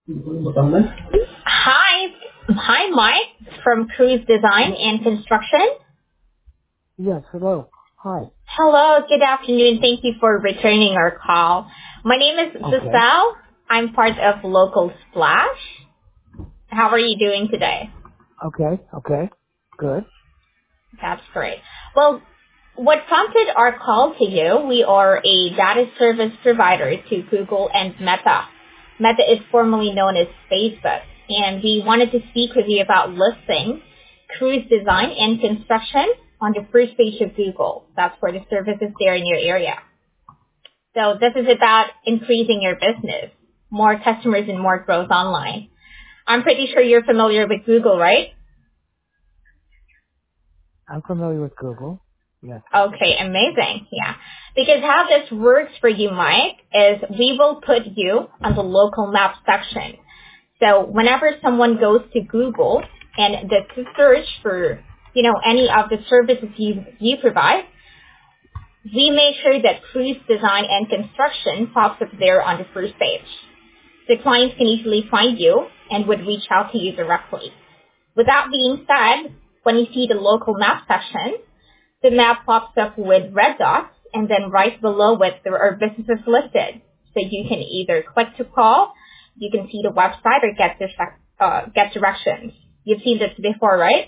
Hi. Hi, Mike from Cruise Design and Construction. Yes, hello. Hi. Hello, good afternoon. Thank you for returning our call. My name is Okay. Giselle. I'm part of Local Splash. How are you doing today? Okay. Good. That's great. Well, what prompted our call to you, we are a data service provider to Google and Meta. Meta is formerly known as Facebook, and we wanted to speak with you about listing cruise design and construction on the first page of Google. That's for the services there in your area. So this is about increasing your business, more customers and more growth online. I'm pretty sure you're familiar with Google, right? I'm familiar with Google. Yes. Okay, amazing. Yeah. Because how this works for you, Mike, is we will put you on the local map section. So whenever someone goes to Google and does a search for, any of the services you provide, we make sure that cruise design and construction pops up there on the first page. The clients can easily find you and would reach out to you directly. With that being said, when you see the local map section, the map pops up with red dots, and then right below it there are businesses listed. So you can either click to call, you can see the website, or get directions. You've seen this before, right?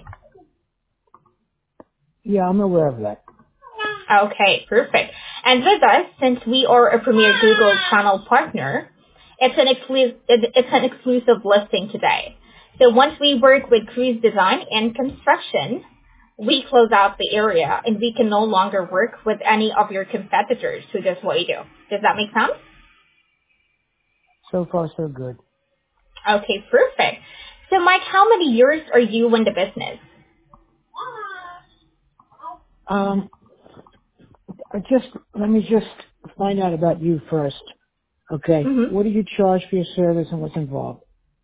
Yeah, I'm aware of that. Okay, perfect. And with us, since we are a premier Google channel partner, it's an exclusive listing today. So once we work with cruise design and construction, we close out the area and we can no longer work with any of your competitors who does what you do. Does that make sense? So far, so good. Okay, perfect. So Mike, how many years are you in the business? Um, let me just find out about you first. Okay. Mm-hmm. What do you charge for your service and what's involved?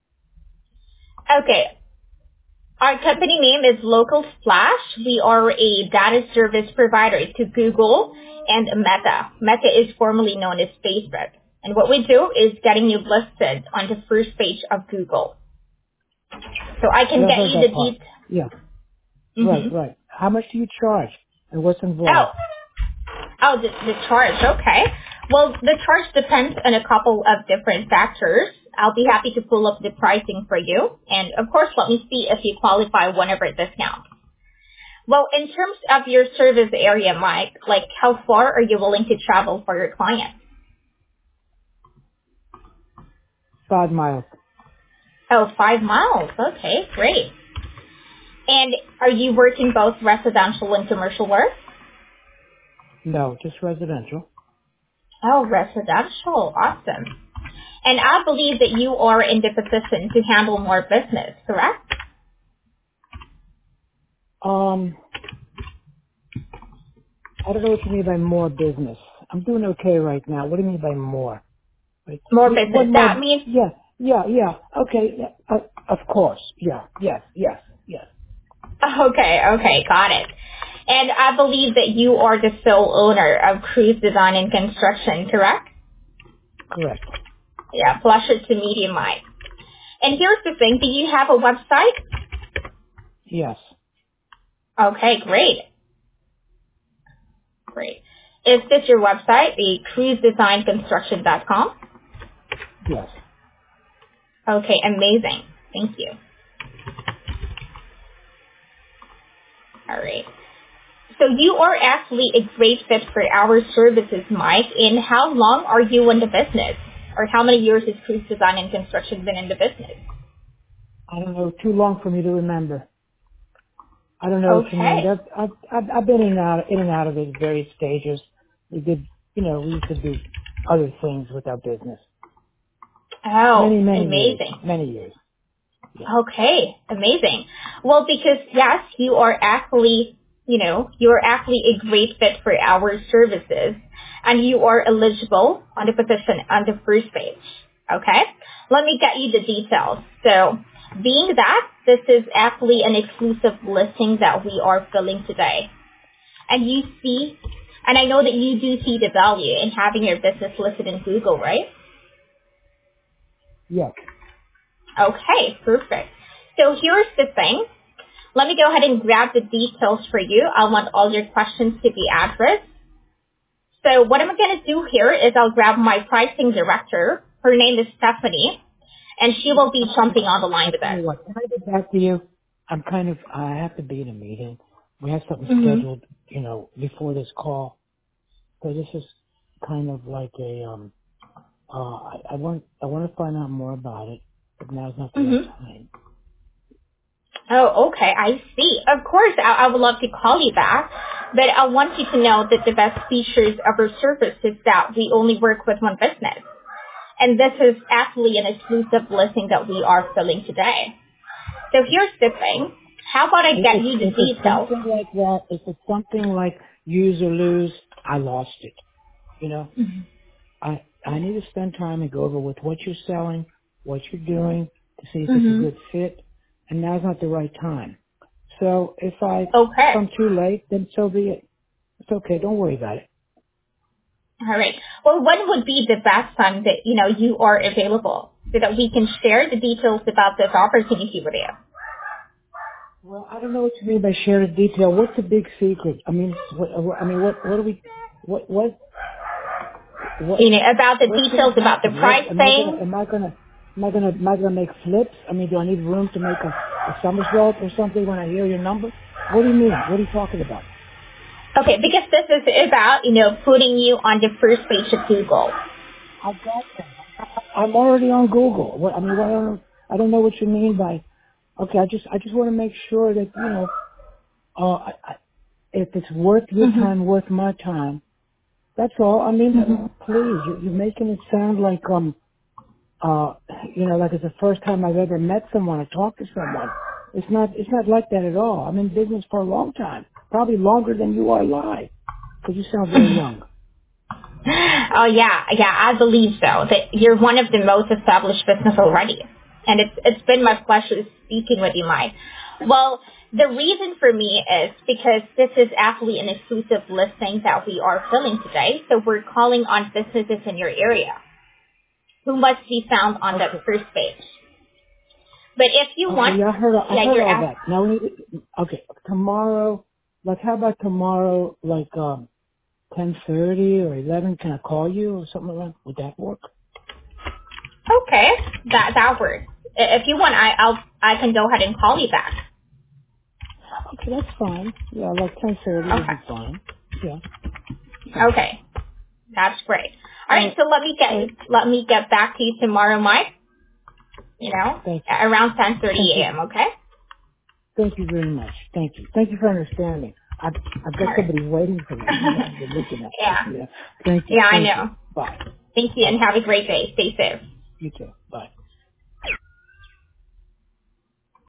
Okay, our company name is Local Splash. We are a data service provider to Google and Meta. Meta is formerly known as Facebook. And what we do is getting you listed on the first page of Google. So I can Yeah, I get heard you the that part. details. Yeah. Mm-hmm. Right. How much do you charge and what's Oh, involved? the charge. Okay. Well, the charge depends on a couple of different factors. I'll be happy to pull up the pricing for you. And of course, let me see if you qualify one of our discounts. Well, in terms of your service area, Mike, like how far are you willing to travel for your client? 5 miles. Oh, 5 miles. Okay, great. And are you working both residential and commercial work? No, just residential. Oh, residential. Awesome. And I believe that you are in the position to handle more business, correct? Um, I don't know what you mean by more business. I'm doing okay right now. What do you mean by more? Like, More business. what more? That means, Yeah. Okay. Yeah, of course. Yeah. Yes. okay, got it. And I believe that you are the sole owner of Cruise Design and Construction, correct? Correct. Yeah, pleasure to meet you, Mike. And here's the thing, do you have a website? Yes. Okay, great. Is this your website, the cruisedesignconstruction.com? Yes. Okay, amazing. Thank you. All right. So you are actually a great fit for our services, Mike. And how long are you in the business? Or how many years has Cruise Design and Construction been in the business? I don't know. Too long for me to remember. I don't know what you mean. Okay. I've been in and out of it at various stages. We used to do other things with our business. Oh, Many years. amazing. Many years. Yeah. Okay, amazing. Well, because yes, you are actually a great fit for our services, and you are eligible on the position on the first page. Okay, let me get you the details. So, being that this is actually an exclusive listing that we are filling today, and and I know that you do see the value in having your business listed in Google, right? Yes. Okay, perfect. So here's the thing. Let me go ahead and grab the details for you. I want all your questions to be addressed. So what I'm going to do here is I'll grab my pricing director. Her name is Stephanie, and she will be jumping on the line with Tell us. you what, can I get back to you? I have to be in a meeting. We have something Mm-hmm. scheduled, before this call. So this is kind of like I want to find out more about it, but now's not the right Mm-hmm. time. Oh, okay. I see. Of course, I would love to call you back, but I want you to know that the best features of our service is that we only work with one business. And this is actually an exclusive listing that we are filling today. So here's the thing. How about I get you the If it's details? something like that, if it's something like use or lose, I lost it. You know, I need to spend time and go over with what you're selling, what you're doing, to see if it's a Mm-hmm. good fit. And now's not the right time. So if Okay. I'm too late, then so be it. It's okay. Don't worry about it. All right. Well, when would be the best time that, you are available so that we can share the details about this opportunity with you? Well, I don't know what you mean by share the detail. What's the big secret? What do we, what, About the what's going details to about the happen? pricing. Am I gonna make flips? I mean, do I need room to make a somersault or something when I hear your number? What do you mean? What are you talking about? Okay, because this is about, putting you on the first page of Google. I got that. I'm already on Google. I don't know what you mean by, okay, I just want to make sure that, if it's worth your Mm-hmm. time, worth my time. That's all. I mean, Mm-hmm. please, you're making it sound like, uh, like it's the first time I've ever met someone or talked to someone. It's not like that at all. I'm in business for a long time, probably longer than you are live, because you sound very young. Oh yeah, I believe so. That you're one of the most established business already, and it's been my pleasure speaking with you, Mike. Well, the reason for me is because this is actually an exclusive listing that we are filling today. So we're calling on businesses in your area who must be found on the Okay. first page. But if you Okay, want, yeah, I yeah, heard you're all asked. that. Now, okay, tomorrow, like, how about tomorrow, like, 10:30 or 11? Can I call you or something like that? Would that work? Okay, that works. If you want, I can go ahead and call you back. Okay, that's fine. Yeah, like 10:30 would be Okay. fine. Yeah, yeah. Okay. That's great. All All right, right. so All right. let me get back to you tomorrow, Mike. Thank you. Around 10:30 Thank you. a.m. Okay. Thank you very much. Thank you. Thank you for understanding. I've got All right. somebody waiting for me. They're looking at me. Yeah. Yeah. Thank you. Yeah, I Thank you. know. Bye. Thank you, Bye and bye. have a great day. Stay safe. You too. Bye.